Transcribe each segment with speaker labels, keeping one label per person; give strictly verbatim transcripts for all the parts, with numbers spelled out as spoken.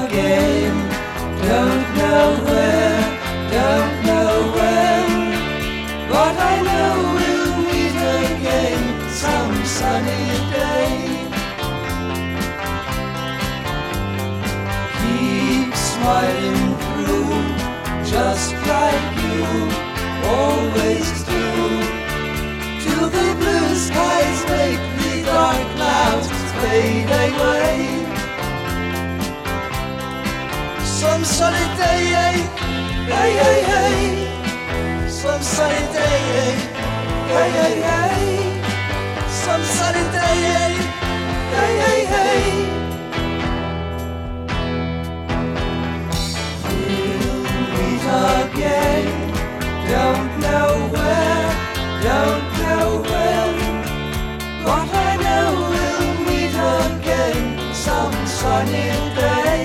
Speaker 1: again. Don't know where, don't know when, but I know we'll meet again some sunny day. Keep smiling through, just like you always do, till the blue skies make the dark clouds fade away. Some sunny day, hey, hey, hey, hey. Some sunny day, hey, hey, hey, hey. Some sunny day, hey, hey, hey, hey. We'll meet again, don't know where, don't know when, but I know we'll meet again some sunny day.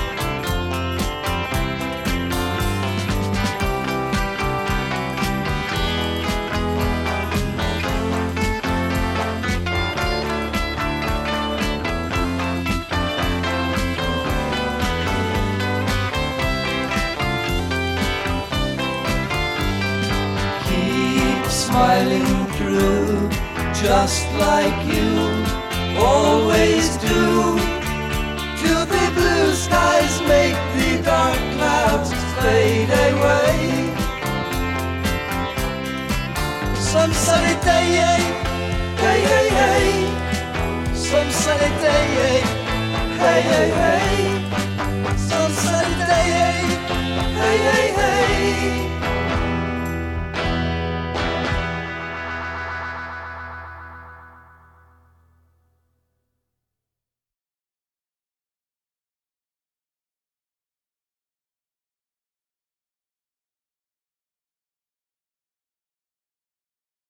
Speaker 1: Smiling through, just like you always do, till the blue skies make the dark clouds fade away. Some sunny day, hey, hey, hey, hey. Some sunny day, hey, hey, hey, hey. Some sunny day, hey, hey, hey, hey.